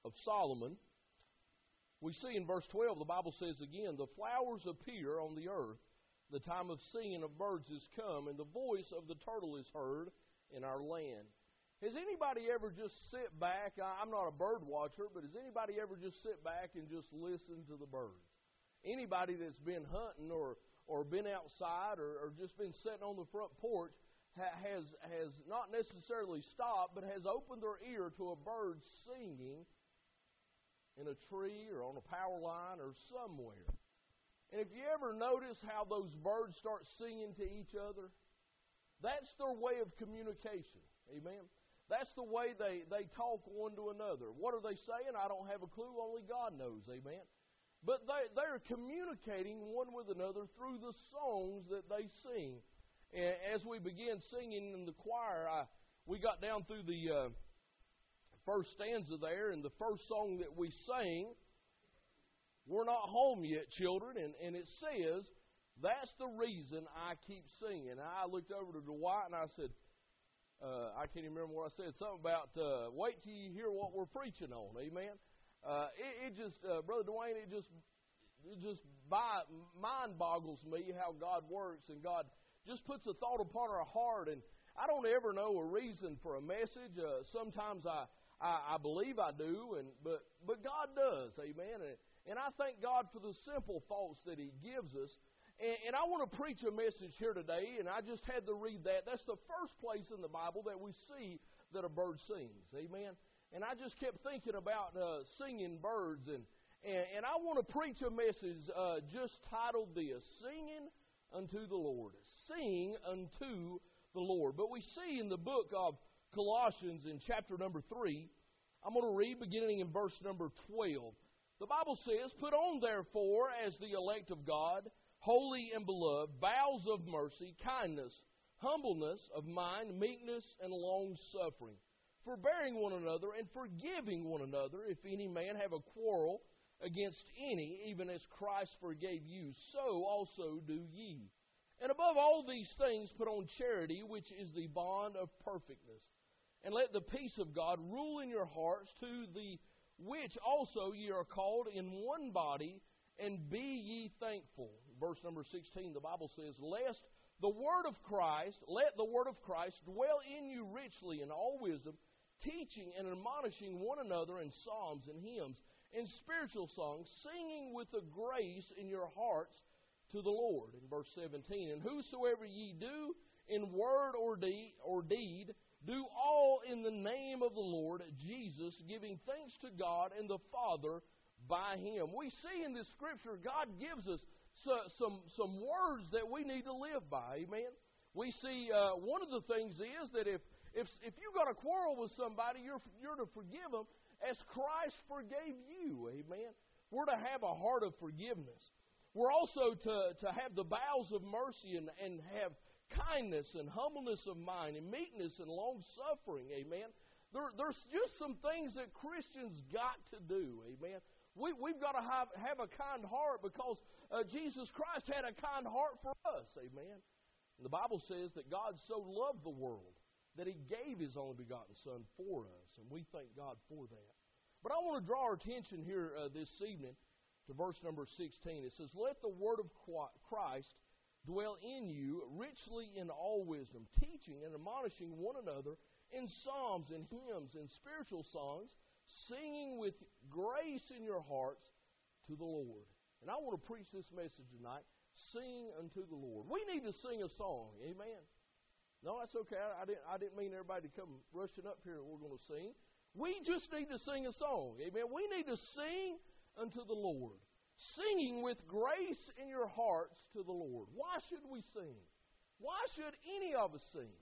of Solomon, we see in verse 12, the Bible says again, the flowers appear on the earth, the time of singing of birds is come, and the voice of the turtle is heard in our land. Has anybody ever just sit back? I'm not a bird watcher, but has anybody ever just sit back and just listen to the birds? Anybody that's been hunting or been outside or just been sitting on the front porch has not necessarily stopped, but has opened their ear to a bird singing in a tree or on a power line or somewhere. And if you ever notice how those birds start singing to each other, that's their way of communication. Amen. That's the way they talk one to another. What are they saying? I don't have a clue. Only God knows. Amen. But they're communicating one with another through the songs that they sing. And as we began singing in the choir, we got down through the first stanza there, and the first song that we sang, we're not home yet, children, and it says, that's the reason I keep singing. And I looked over to Dwight and I said, I can't even remember what I said, something about wait till you hear what we're preaching on, amen. Brother Dwayne, it just mind boggles me how God works, and God just puts a thought upon our heart, and I don't ever know a reason for a message. Sometimes I believe I do, but God does, amen. And I thank God for the simple thoughts that He gives us. And I want to preach a message here today, and I just had to read that. That's the first place in the Bible that we see that a bird sings. Amen? And I just kept thinking about singing birds, and I want to preach a message just titled this, Singing Unto the Lord. Sing unto the Lord. But we see in the book of Colossians in chapter number 3, I'm going to read beginning in verse number 12. The Bible says, Put on therefore as the elect of God, holy and beloved, bowels of mercy, kindness, humbleness of mind, meekness, and long-suffering, forbearing one another and forgiving one another, if any man have a quarrel against any, even as Christ forgave you, so also do ye. And above all these things put on charity, which is the bond of perfectness. And let the peace of God rule in your hearts, to the which also ye are called in one body, and be ye thankful. Verse number 16, the Bible says, let the word of Christ dwell in you richly in all wisdom, teaching and admonishing one another in psalms and hymns and spiritual songs, singing with a grace in your hearts to the Lord. In verse 17, and whosoever ye do in word or deed, do all in the name of the Lord Jesus, giving thanks to God and the Father by Him. We see in this Scripture God gives us some words that we need to live by. Amen. We see one of the things is that if you've got a quarrel with somebody, you're to forgive them as Christ forgave you. Amen. We're to have a heart of forgiveness. We're also to have the bowels of mercy and have kindness and humbleness of mind and meekness and long-suffering. Amen. There's just some things that Christians got to do. Amen. We've got to have a kind heart because Jesus Christ had a kind heart for us. Amen. And the Bible says that God so loved the world that He gave His only begotten Son for us. And we thank God for that. But I want to draw our attention here this evening to verse number 16. It says, Let the word of Christ dwell in you richly in all wisdom, teaching and admonishing one another in psalms and hymns and spiritual songs, singing with grace in your hearts to the Lord. And I want to preach this message tonight, sing unto the Lord. We need to sing a song, amen. No, that's okay. I didn't mean everybody to come rushing up here and we're going to sing. We just need to sing a song, amen. We need to sing unto the Lord, singing with grace in your hearts to the Lord. Why should we sing? Why should any of us sing?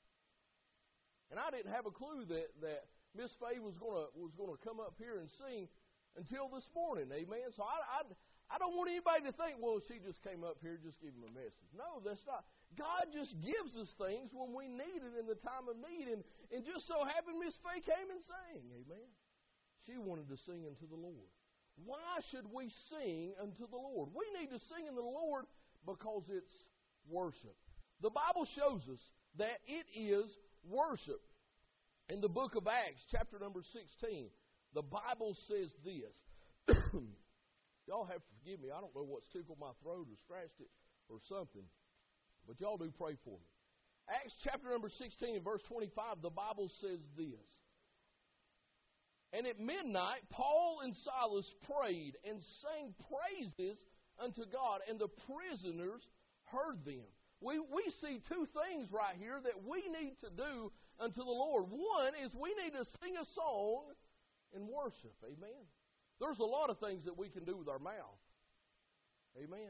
And I didn't have a clue that Miss Faye was going to come up here and sing until this morning, amen. So I don't want anybody to think, well, she just came up here, just give them a message. No, that's not. God just gives us things when we need it in the time of need. And just so happened Miss Faye came and sang, amen. She wanted to sing unto the Lord. Why should we sing unto the Lord? We need to sing unto the Lord because it's worship. The Bible shows us that it is worship. In the book of Acts, chapter number 16, The Bible says this. Y'all have to forgive me. I don't know what's tickled my throat or scratched it or something. But y'all do pray for me. Acts chapter number 16 and verse 25, the Bible says this. And at midnight, Paul and Silas prayed and sang praises unto God, and the prisoners heard them. We see two things right here that we need to do unto the Lord. One is we need to sing a song and worship. Amen. There's a lot of things that we can do with our mouth. Amen.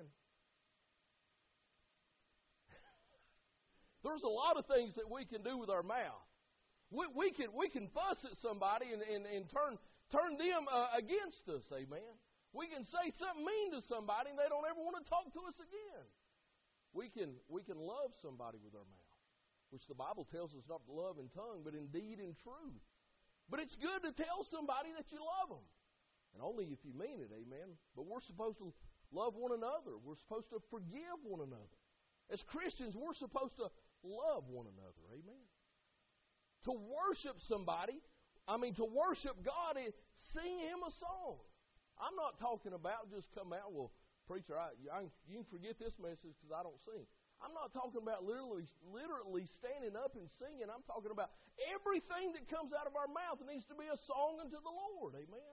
There's a lot of things that we can do with our mouth. We can fuss at somebody and turn them against us. Amen. We can say something mean to somebody and they don't ever want to talk to us again. We can love somebody with our mouth, which the Bible tells us not to love in tongue, but in deed and truth. But it's good to tell somebody that you love them, and only if you mean it. Amen. But we're supposed to love one another. We're supposed to forgive one another. As Christians, we're supposed to love one another. Amen. To worship somebody, to worship God is sing Him a song. I'm not talking about just come out, well, preacher, you can forget this message because I don't sing. I'm not talking about literally standing up and singing. I'm talking about everything that comes out of our mouth needs to be a song unto the Lord. Amen.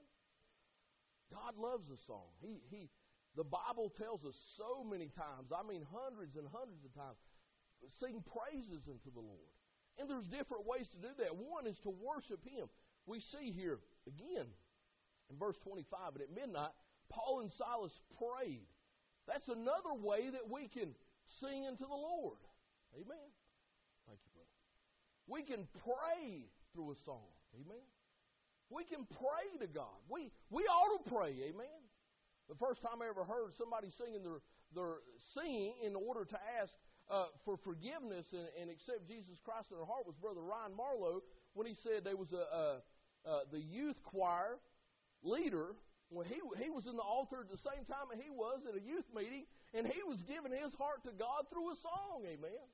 God loves a song. The Bible tells us so many times, hundreds and hundreds of times, sing praises unto the Lord. And there's different ways to do that. One is to worship Him. We see here, again, in verse 25, and at midnight, Paul and Silas prayed. That's another way that we can sing unto the Lord. Amen. Thank you, brother. We can pray through a song. Amen. We can pray to God. We ought to pray. Amen. The first time I ever heard somebody singing their singing in order to ask for forgiveness and accept Jesus Christ in their heart was Brother Ryan Marlowe when he said there was the youth choir leader. Well, he was in the altar at the same time that he was at a youth meeting, and he was giving his heart to God through a song. Amen.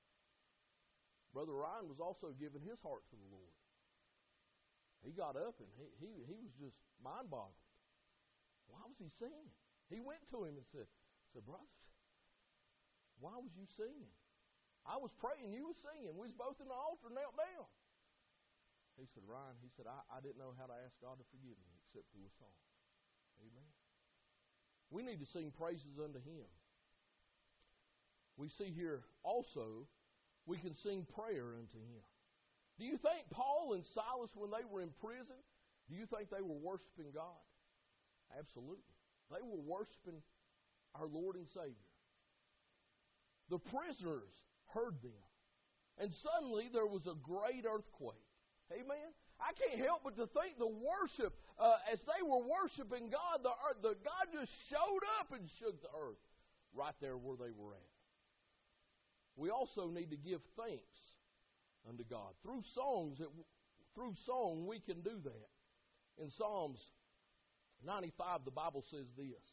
Brother Ryan was also giving his heart to the Lord. He got up and he was just mind-boggled. Why was he singing? He went to him and said, brother, why was you singing? I was praying, you were singing. We was both in the altar, knelt down. He said, Ryan, I didn't know how to ask God to forgive me except through a song. Amen. We need to sing praises unto Him. We see here also, we can sing prayer unto Him. Do you think Paul and Silas, when they were in prison, do you think they were worshiping God? Absolutely. They were worshiping our Lord and Savior. The prisoners heard them. And suddenly there was a great earthquake. Amen. I can't help but to think the worship, as they were worshiping God, God just showed up and shook the earth right there where they were at. We also need to give thanks unto God. Through song, we can do that. In Psalms 95, the Bible says this.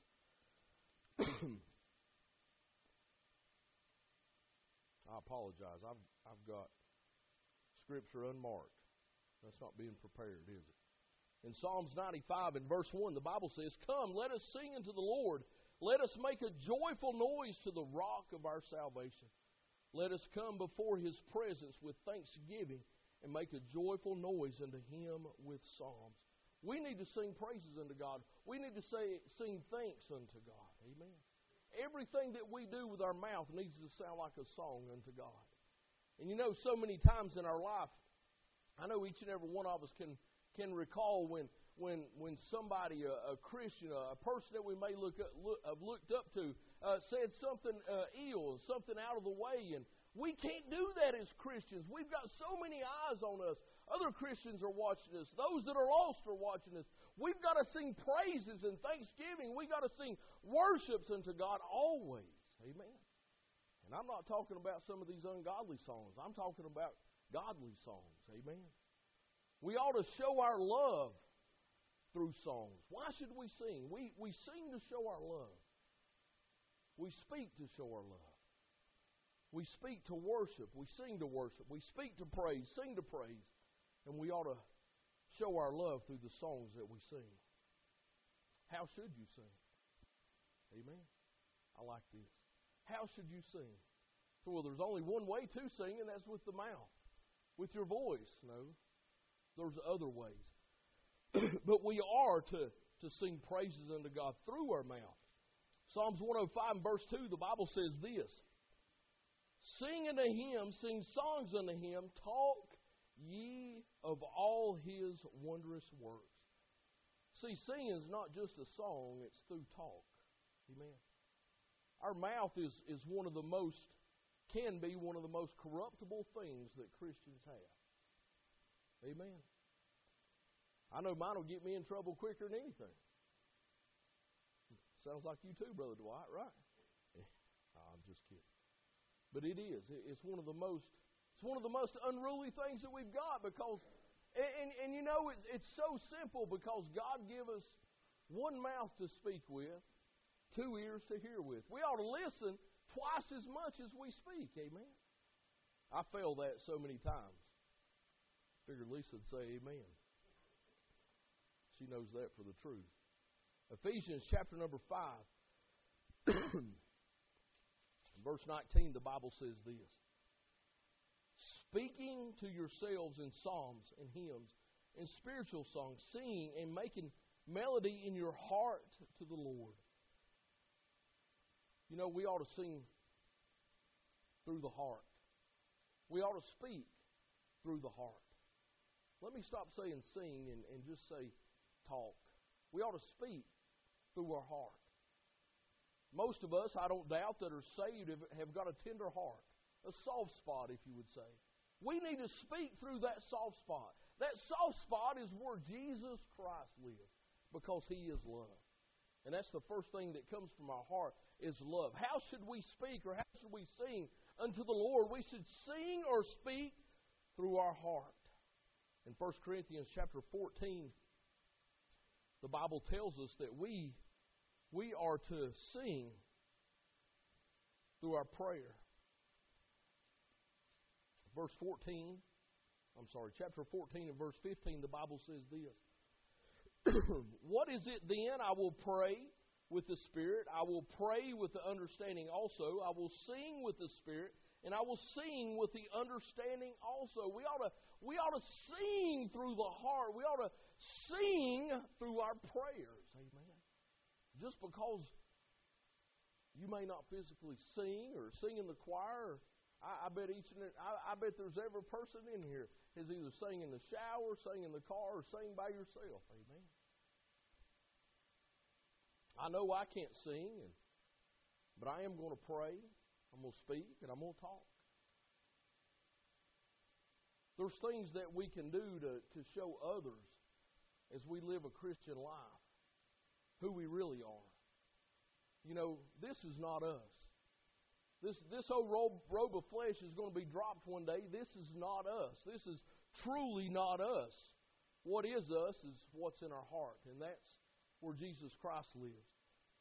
I apologize. I've got Scripture unmarked. That's not being prepared, is it? In Psalms 95 and verse 1, the Bible says, Come, let us sing unto the Lord. Let us make a joyful noise to the rock of our salvation. Let us come before His presence with thanksgiving and make a joyful noise unto Him with psalms. We need to sing praises unto God. We need to sing thanks unto God. Amen. Everything that we do with our mouth needs to sound like a song unto God. And you know, so many times in our life, I know each and every one of us can recall when somebody, a Christian, a person that we may have looked up to, said something ill, something out of the way, and we can't do that as Christians. We've got so many eyes on us. Other Christians are watching us. Those that are lost are watching us. We've got to sing praises and thanksgiving. We've got to sing worships unto God always. Amen. And I'm not talking about some of these ungodly songs. I'm talking about godly songs. Amen. We ought to show our love through songs. Why should we sing? We sing to show our love. We speak to show our love. We speak to worship. We sing to worship. We speak to praise, sing to praise. And we ought to show our love through the songs that we sing. How should you sing? Amen. I like this. How should you sing? So, well, there's only one way to sing, and that's with the mouth, with your voice. No, there's other ways. But we are to sing praises unto God through our mouth. Psalms 105 and verse 2, the Bible says this: Sing unto Him, sing songs unto Him, talk ye of all His wondrous works. See, singing is not just a song, it's through talk. Amen. Our mouth is one of the most, can be one of the most corruptible things that Christians have. Amen. I know mine will get me in trouble quicker than anything. Sounds like you too, Brother Dwight, right? I'm just kidding. But it is. It's one of the most unruly things that we've got because, and you know, it's so simple because God gave us one mouth to speak with, two ears to hear with. We ought to listen twice as much as we speak. Amen. I failed that so many times. Figured Lisa would say amen. She knows that for the truth. Ephesians chapter number 5, verse 19, the Bible says this: Speaking to yourselves in psalms and hymns and spiritual songs, singing and making melody in your heart to the Lord. You know, we ought to sing through the heart. We ought to speak through the heart. Let me stop saying sing and just say talk. We ought to speak through our heart. Most of us, I don't doubt, that are saved have got a tender heart, a soft spot, if you would say. We need to speak through that soft spot. That soft spot is where Jesus Christ lives, because He is love. And that's the first thing that comes from our heart is love. How should we speak or how should we sing unto the Lord? We should sing or speak through our heart. In 1 Corinthians chapter 14, the Bible tells us that we are to sing through our prayer. Chapter 14 and verse 15, the Bible says this: What is it then? I will pray with the Spirit. I will pray with the understanding also. I will sing with the Spirit, and I will sing with the understanding also. We ought to sing through the heart. We ought to sing through our prayers. Amen. Just because you may not physically sing or sing in the choir, I bet there's every person in here has either sang in the shower, sang in the car, or sang by yourself. Amen. I know I can't sing, but I am going to pray. I'm going to speak, and I'm going to talk. There's things that we can do to show others as we live a Christian life who we really are. You know, this is not us. This whole robe of flesh is going to be dropped one day. This is not us. This is truly not us. What is us is what's in our heart, and that's where Jesus Christ lives.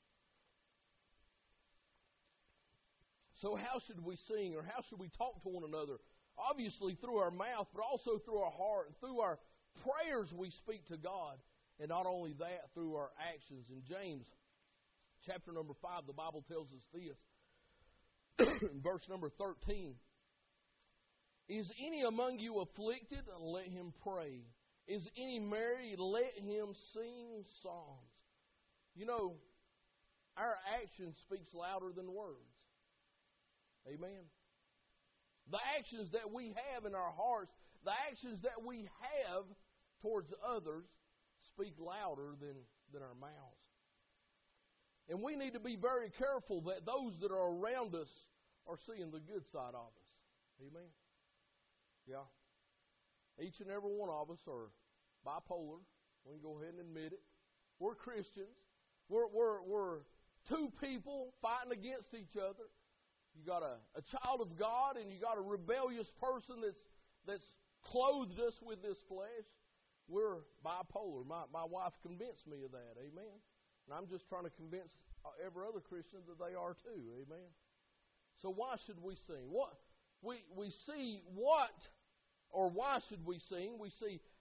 So how should we sing or how should we talk to one another? Obviously through our mouth, but also through our heart. And through our prayers we speak to God. And not only that, through our actions. In James chapter number 5, the Bible tells us this. In verse number 13, Is any among you afflicted? Let him pray. Is any merry? Let him sing psalms. You know, our action speaks louder than words. Amen. The actions that we have in our hearts, the actions that we have towards others, speak louder than our mouths. And we need to be very careful that those that are around us are seeing the good side of us. Amen. Yeah. Each and every one of us are bipolar. We can go ahead and admit it. We're Christians. We're two people fighting against each other. You got a child of God and you got a rebellious person that's clothed us with this flesh. We're bipolar. My wife convinced me of that. Amen. And I'm just trying to convince every other Christian that they are too. Amen. So why should we sing? Why should we sing? We see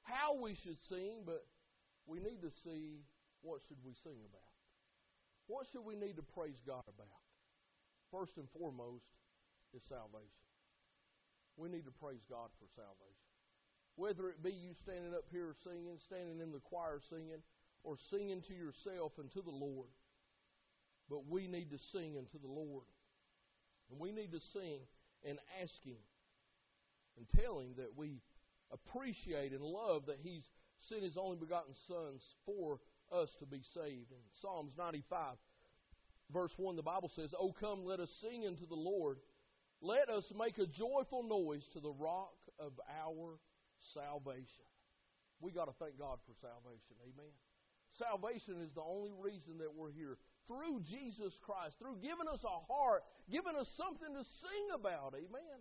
how we should sing, but we need to see what should we sing about. What should we need to praise God about? First and foremost is salvation. We need to praise God for salvation. Whether it be you standing up here singing, standing in the choir singing, or singing to yourself and to the Lord. But we need to sing unto the Lord. And we need to sing and ask Him and tell Him that we appreciate and love that He's sent His only begotten Son for us to be saved. In Psalms 95, verse 1, the Bible says, "O come, let us sing unto the Lord. Let us make a joyful noise to the rock of our salvation." We got to thank God for salvation. Amen. Salvation is the only reason that we're here. Through Jesus Christ, through giving us a heart, giving us something to sing about. Amen.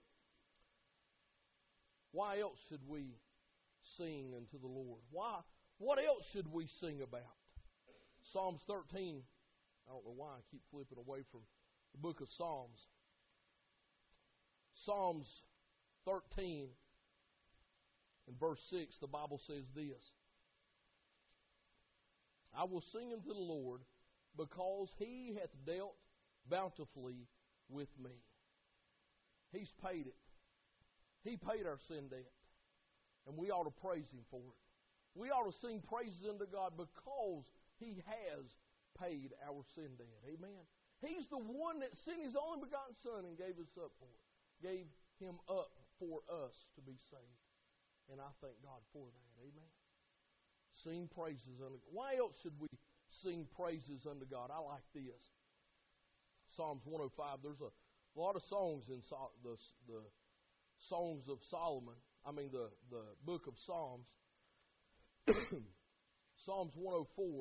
Why else should we sing unto the Lord? Why? What else should we sing about? Psalms 13. I don't know why I keep flipping away from the book of Psalms. Psalms 13 and verse 6, the Bible says this: "I will sing unto the Lord, because He hath dealt bountifully with me." He's paid it. He paid our sin debt. And we ought to praise Him for it. We ought to sing praises unto God because He has paid our sin debt. Amen. He's the one that sent His only begotten Son and gave us up for it. Gave Him up for us to be saved. And I thank God for that. Amen. Sing praises unto God. Why else should we sing praises unto God? I like this. Psalms 105. There's a lot of songs in the Songs of Solomon. I mean the book of Psalms. Psalms 104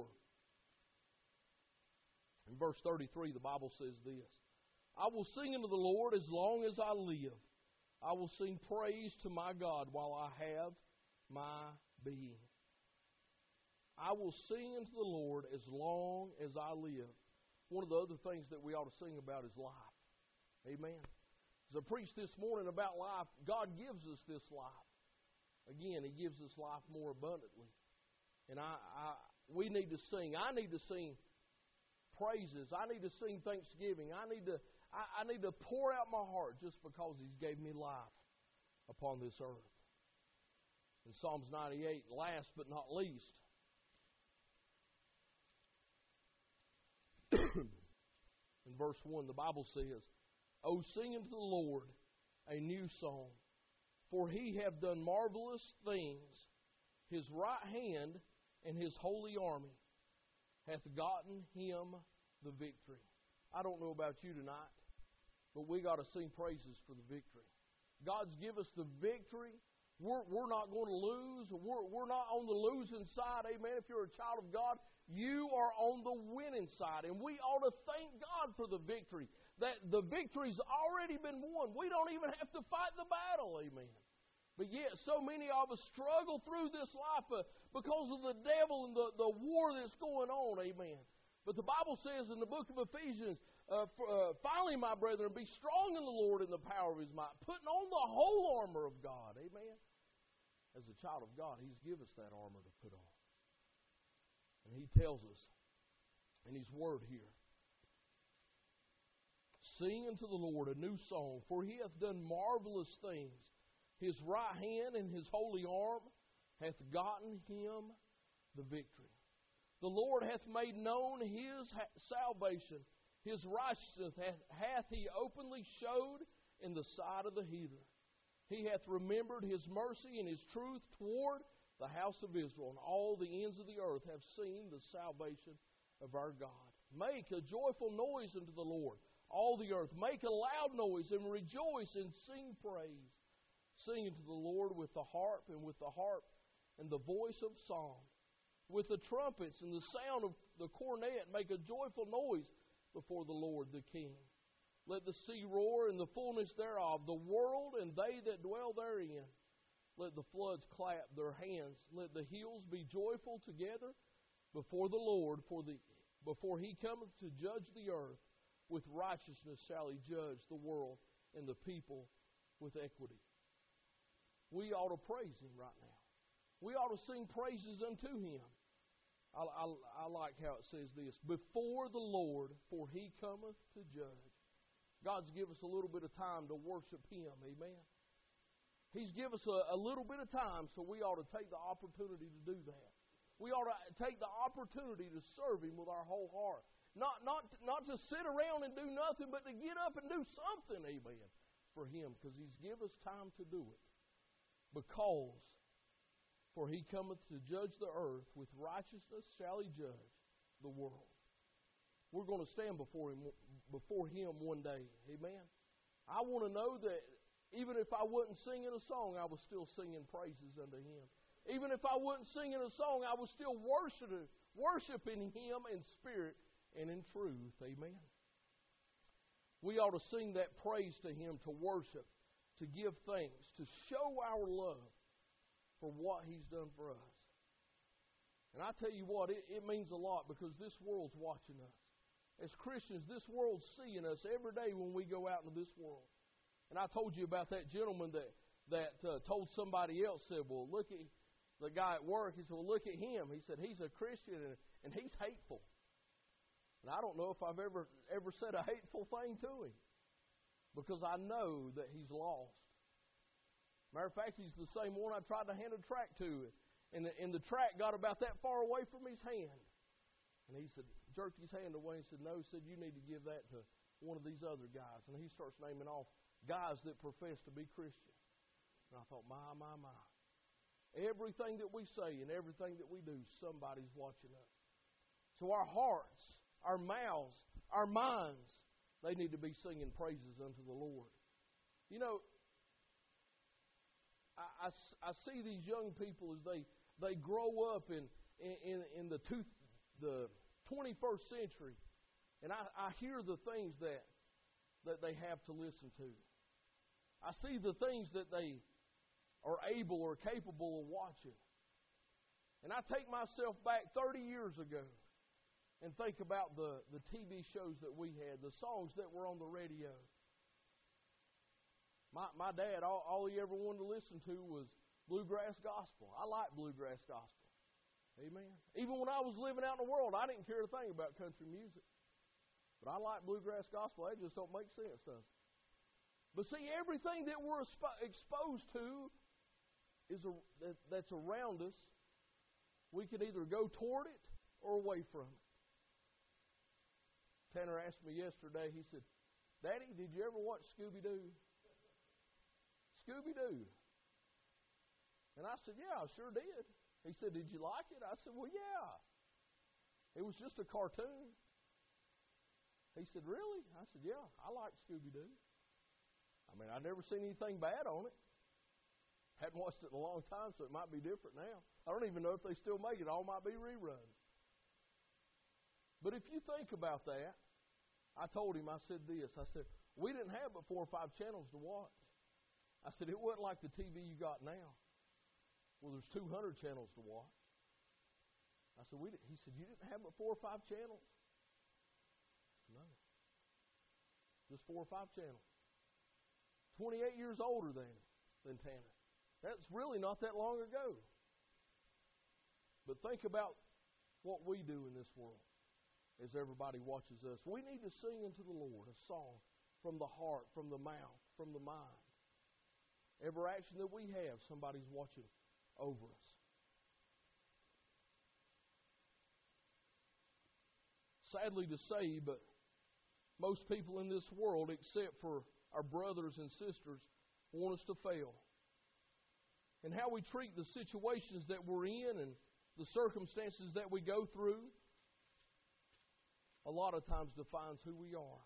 in verse 33, the Bible says this: "I will sing unto the Lord as long as I live. I will sing praise to my God while I have my being." I will sing unto the Lord as long as I live. One of the other things that we ought to sing about is life. Amen. As I preached this morning about life, God gives us this life. Again, He gives us life more abundantly. And we need to sing. I need to sing praises. I need to sing thanksgiving. I need to pour out my heart just because He's gave me life upon this earth. In Psalms 98, last but not least, in verse 1, the Bible says, "O sing unto the Lord a new song, for He hath done marvelous things. His right hand and His holy army hath gotten Him the victory." I don't know about you tonight, but we got to sing praises for the victory. God's give us the victory. We're not going to lose. We're not on the losing side. Amen. If you're a child of God, you are on the winning side. And we ought to thank God for the victory. That the victory's already been won. We don't even have to fight the battle. Amen. But yet so many of us struggle through this life because of the devil and the war that's going on. Amen. But the Bible says in the book of Ephesians, finally, my brethren, be strong in the Lord and the power of His might, putting on the whole armor of God. Amen. As a child of God, He's given us that armor to put on. And He tells us in His Word here, "Sing unto the Lord a new song, for He hath done marvelous things. His right hand and His holy arm hath gotten Him the victory. The Lord hath made known His salvation. His righteousness hath He openly showed in the sight of the heathen. He hath remembered His mercy and His truth toward the house of Israel, and all the ends of the earth have seen the salvation of our God. Make a joyful noise unto the Lord, all the earth. Make a loud noise and rejoice and sing praise. Sing unto the Lord with the harp and the voice of song. With the trumpets and the sound of the cornet, make a joyful noise before the Lord the King. Let the sea roar and the fullness thereof, the world and they that dwell therein. Let the floods clap their hands. Let the hills be joyful together before the Lord, before He cometh to judge the earth. With righteousness shall He judge the world and the people with equity." We ought to praise Him right now. We ought to sing praises unto Him. I like how it says this, before the Lord, for He cometh to judge. God's given us a little bit of time to worship Him, amen. He's given us a little bit of time, so we ought to take the opportunity to do that. We ought to take the opportunity to serve Him with our whole heart. Not to sit around and do nothing, but to get up and do something, amen, for Him, because He's given us time to do it. Because, for He cometh to judge the earth, with righteousness shall He judge the world. We're going to stand before Him one day, amen. I want to know that even if I wasn't singing a song, I was still singing praises unto Him. Even if I wasn't singing a song, I was still worshiping Him in spirit and in truth. Amen. We ought to sing that praise to Him, to worship, to give thanks, to show our love for what He's done for us. And I tell you what, it means a lot because this world's watching us. As Christians, this world's seeing us every day when we go out into this world. And I told you about that gentleman that told somebody else, said, well, look at the guy at work. He said, well, look at him. He said, he's a Christian and he's hateful. And I don't know if I've ever said a hateful thing to him because I know that he's lost. Matter of fact, he's the same one I tried to hand a tract to. And the tract got about that far away from his hand. And he said, jerked his hand away and said, no, he said, you need to give that to one of these other guys. And he starts naming off guys that profess to be Christian. And I thought, my. Everything that we say and everything that we do, somebody's watching us. So our hearts, our mouths, our minds, they need to be singing praises unto the Lord. You know, I see these young people as they grow up in the 21st century, and I hear the things that they have to listen to. I see the things that they are able or capable of watching. And I take myself back 30 years ago and think about the TV shows that we had, the songs that were on the radio. My dad, all he ever wanted to listen to was bluegrass gospel. I like bluegrass gospel. Amen. Even when I was living out in the world, I didn't care a thing about country music. But I like bluegrass gospel. That just don't make sense, does it? But see, everything that we're exposed to that's around us, we can either go toward it or away from it. Tanner asked me yesterday, he said, Daddy, did you ever watch Scooby-Doo? Scooby-Doo. And I said, yeah, I sure did. He said, did you like it? I said, well, yeah. It was just a cartoon. He said, really? I said, yeah, I like Scooby-Doo. I mean, I've never seen anything bad on it. Hadn't watched it in a long time, so it might be different now. I don't even know if they still make it. All might be reruns. But if you think about that, I told him, I said this. I said, we didn't have but 4 or 5 channels to watch. I said, it wasn't like the TV you got now. Well, there's 200 channels to watch. I said, he said, you didn't have but 4 or 5 channels? No. Just 4 or 5 channels. 28 years older than Tanner. That's really not that long ago. But think about what we do in this world as everybody watches us. We need to sing unto the Lord a song from the heart, from the mouth, from the mind. Every action that we have, somebody's watching over us. Sadly to say, but most people in this world, except for our brothers and sisters, want us to fail. And how we treat the situations that we're in and the circumstances that we go through, a lot of times defines who we are.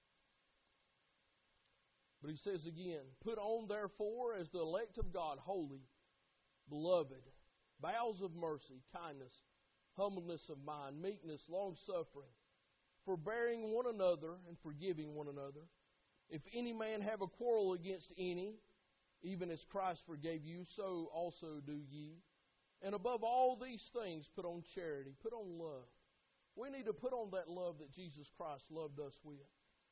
But he says again, put on therefore as the elect of God, holy, beloved, bowels of mercy, kindness, humbleness of mind, meekness, long-suffering, forbearing one another and forgiving one another. If any man have a quarrel against any, even as Christ forgave you, so also do ye. And above all these things, put on charity, put on love. We need to put on that love that Jesus Christ loved us with,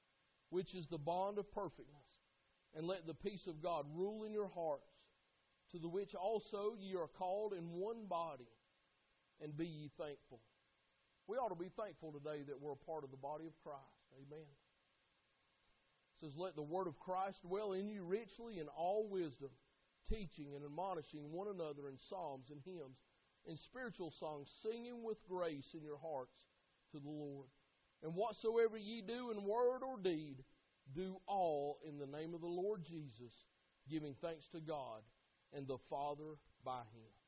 which is the bond of perfectness. And let the peace of God rule in your hearts, to the which also ye are called in one body, and be ye thankful. We ought to be thankful today that we're a part of the body of Christ. Amen. It says, let the word of Christ dwell in you richly in all wisdom, teaching and admonishing one another in psalms and hymns, in spiritual songs, singing with grace in your hearts to the Lord. And whatsoever ye do in word or deed, do all in the name of the Lord Jesus, giving thanks to God and the Father by Him.